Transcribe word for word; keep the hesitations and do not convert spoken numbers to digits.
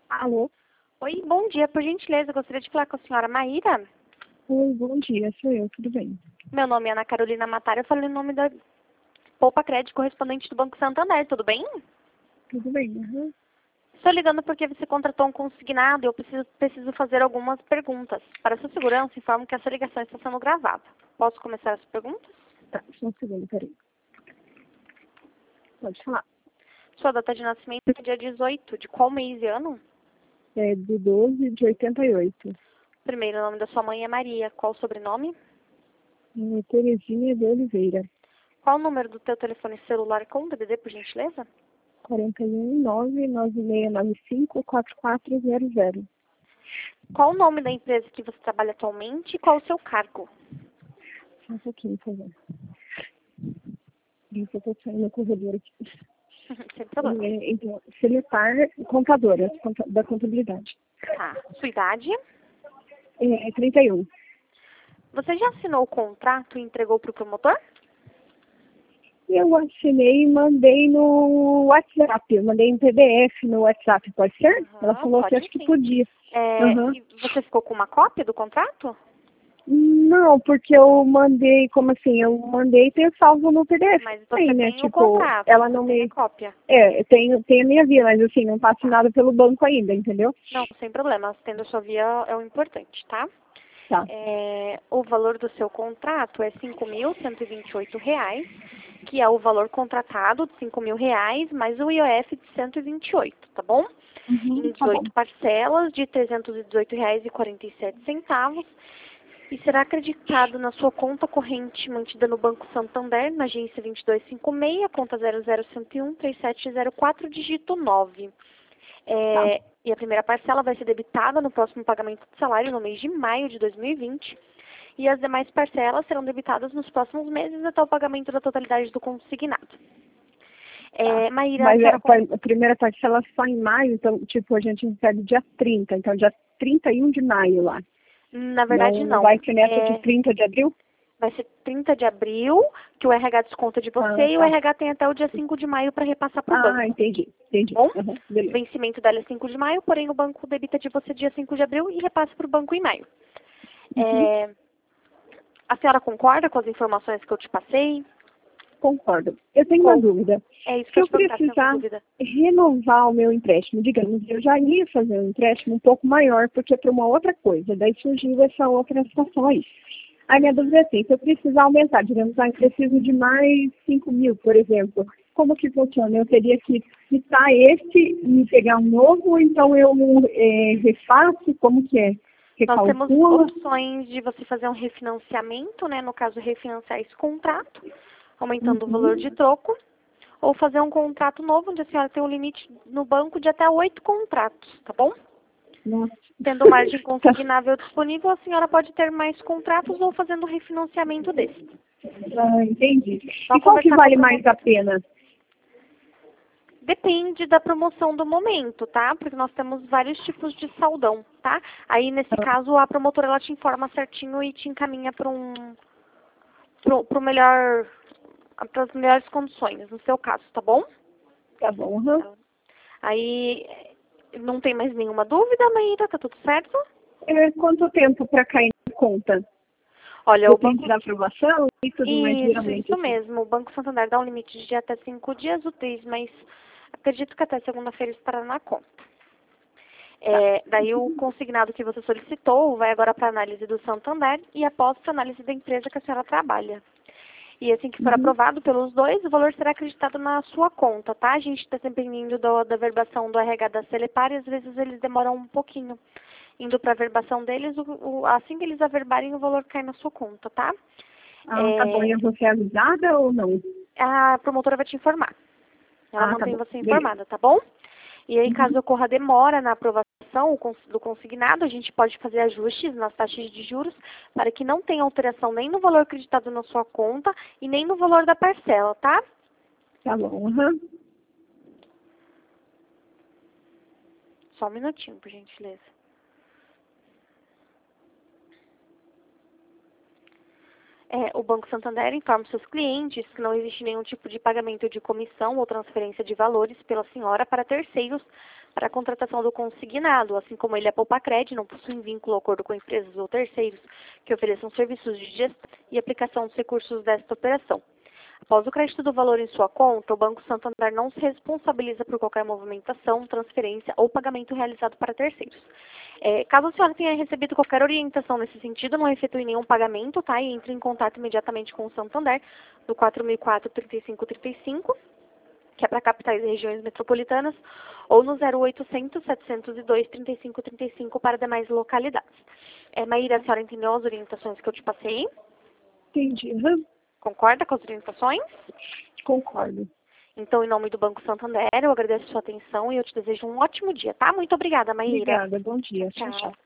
Alô? Oi, bom dia. Por gentileza, eu gostaria de falar com a senhora Maíra. Oi, bom dia, sou eu, tudo bem? Meu nome é Ana Carolina Matar, eu falo em nome da Poupa Crédito, correspondente do Banco Santander, tudo bem? Tudo bem, uhum. Estou ligando porque você contratou um consignado e eu preciso, preciso fazer algumas perguntas. Para sua segurança, informo que essa ligação está sendo gravada. Posso começar as perguntas? Tá, só um segundo, peraí. Pode falar. Sua data de nascimento é dia dezoito, de qual mês e ano? É do doze de oitenta e oito. O primeiro nome da sua mãe é Maria. Qual o sobrenome? É, Terezinha de Oliveira. Qual o número do teu telefone celular com D D D, por gentileza? quarenta e um, nove nove seis nove cinco, quatro quatro zero zero. Qual o nome da empresa que você trabalha atualmente e qual o seu cargo? Só um pouquinho, por favor. Isso, eu tô saindo no corredor aqui. Sem problema. É, então, Celipar, contadora conta- da contabilidade. Tá. Sua idade? É, trinta e um. Você já assinou o contrato e entregou para o promotor? Eu assinei e mandei no WhatsApp. Eu mandei em P D F no WhatsApp, pode ser? Ela Aham, falou que pode acho que sim. podia. É, Aham. e você ficou com uma cópia do contrato? Não, porque eu mandei, como assim, eu mandei e tenho salvo no P D F. Mas Aí, você né? tem o Tipo, contrato, ela você não tem a me. cópia. É, eu tenho, tenho a minha via, mas assim, não tá assinado pelo banco ainda, entendeu? Não, sem problema. Tendo a sua via é o importante, tá? Tá. É, o valor do seu contrato é cinco mil cento e vinte e oito reais, que é o valor contratado de cinco mil reais, mais o I O F de cento e vinte e oito, tá bom? Uhum, Em tá bom. dezoito parcelas de trezentos e dezoito reais e quarenta e sete centavos e será acreditado na sua conta corrente mantida no Banco Santander, na agência dois dois cinco seis, conta zero zero um um três sete zero quatro, dígito nove. Tá. É, e a primeira parcela vai ser debitada no próximo pagamento de salário no mês de maio de dois mil e vinte. E as demais parcelas serão debitadas nos próximos meses até o pagamento da totalidade do consignado. Tá. É, Maíra, a Mas é, senhora com- a primeira parcela só em maio, então, tipo, a gente recebe dia trinta, então dia trinta e um de maio lá. na verdade Não não. vai ser nessa de É, trinta de abril? vai ser trinta de abril, que o R H desconta de Ah, você, e o tá. R H tem até o dia cinco de maio para repassar para o Ah, banco. entendi, entendi. Bom, Uhum, o beleza. vencimento dela é cinco de maio, porém o banco debita de você dia cinco de abril e repassa para o banco em maio. Uhum. É, a senhora concorda com as informações que eu te passei? Concordo. Eu tenho uma Ou dúvida. é isso que Se eu eu te perguntar, se tem alguma precisar dúvida? renovar o meu empréstimo, digamos, eu já ia fazer um empréstimo um pouco maior, porque é para uma outra coisa. Daí surgiu essa outra situação aí. Aí minha dúvida é assim, se eu precisar aumentar, digamos, ah, eu preciso de mais cinco mil, por exemplo, como que funciona? Eu teria que quitar esse e pegar um novo, ou então eu é, refaço, como que é? Nós temos Recalcula? opções de você fazer um refinanciamento, né? No caso, refinanciar esse contrato, aumentando o valor de Uhum. troco, ou fazer um contrato novo, onde a senhora tem um limite no banco de até oito contratos, tá bom? Nossa. Tendo margem Tá. consignável disponível, a senhora pode ter mais contratos ou fazendo o refinanciamento desse. Ah, entendi. Só E qual que conversar com a vale mais a promotora. pena? Depende da promoção do momento, tá? Porque nós temos vários tipos de saldão, tá? Aí, nesse caso, a promotora ela te informa certinho e te encaminha para um pro, pro melhor, para as melhores condições, no seu caso, tá bom? Tá bom, uhum. Aí, não tem mais nenhuma dúvida, Maíra? Tá tudo certo? É, quanto tempo para cair na conta? Olha, o Depende banco... da aprovação e tudo mais, Isso, geralmente, isso assim. mesmo. O Banco Santander dá um limite de até cinco dias úteis, mas acredito que até segunda-feira estará na conta. Tá. É, daí o consignado que você solicitou vai agora para análise do Santander e após para análise da empresa que a senhora trabalha. E assim que for Uhum. aprovado pelos dois, o valor será acreditado na sua conta, tá? A gente está dependendo do, da verbação do R H da Celepar e às vezes eles demoram um pouquinho. Indo para a verbação deles, o, o, assim que eles averbarem, o valor cai na sua conta, tá? Ah, tá bom. E É, eu vou ser avisada ou não? a promotora vai te informar. Ela Ah, tá mantém bom. você Beleza. informada, tá bom? E aí, Uhum. caso ocorra demora na aprovação do consignado, a gente pode fazer ajustes nas taxas de juros para que não tenha alteração nem no valor acreditado na sua conta e nem no valor da parcela, tá? Tá bom, uhum. Só um minutinho, por gentileza. É, o Banco Santander informa seus clientes que não existe nenhum tipo de pagamento de comissão ou transferência de valores pela senhora para terceiros para a contratação do consignado, assim como ele é Poupacred, não possui vínculo ou acordo com empresas ou terceiros que ofereçam serviços de gestão e aplicação dos recursos desta operação. Após o crédito do valor em sua conta, o Banco Santander não se responsabiliza por qualquer movimentação, transferência ou pagamento realizado para terceiros. É, caso a senhora tenha recebido qualquer orientação nesse sentido, não efetue nenhum pagamento, tá? E entre em contato imediatamente com o Santander, no quatro mil e quatro, trinta e cinco, trinta e cinco, que é para capitais e regiões metropolitanas, ou no zero oitocentos, setecentos e dois, trinta e cinco, trinta e cinco para demais localidades. É, Maíra, a senhora entendeu as orientações que eu te passei? Entendi. Uhum. Concorda com as orientações? Concordo. Então, em nome do Banco Santander, eu agradeço a sua atenção e eu te desejo um ótimo dia, tá? Muito obrigada, Maíra. Obrigada. Bom dia. Tchau, tchau.